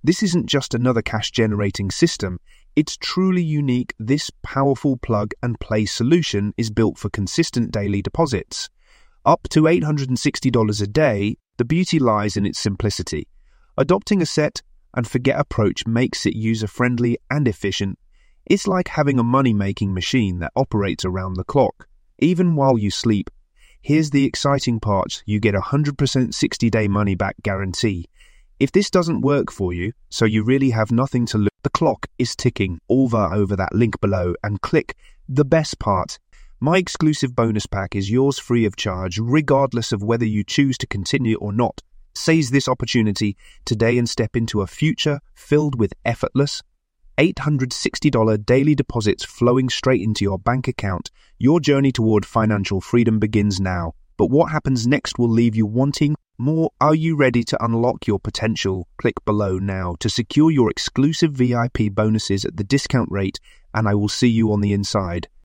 This isn't just another cash-generating system. It's truly unique. This powerful plug-and-play solution is built for consistent daily deposits. Up to $860 a day, the beauty lies in its simplicity. Adopting a set-and-forget approach makes it user-friendly and efficient. It's like having a money-making machine that operates around the clock, even while you sleep. Here's the exciting part. You get a 100% 60-day money-back guarantee. If this doesn't work for you, so you really have nothing to lose, the clock is ticking. Over that link below and click the best part. My exclusive bonus pack is yours free of charge, regardless of whether you choose to continue or not. Seize this opportunity today and step into a future filled with effortless, $860 daily deposits flowing straight into your bank account. Your journey toward financial freedom begins now. But what happens next will leave you wanting more. Are you ready to unlock your potential? Click below now to secure your exclusive VIP bonuses at the discount rate, and I will see you on the inside.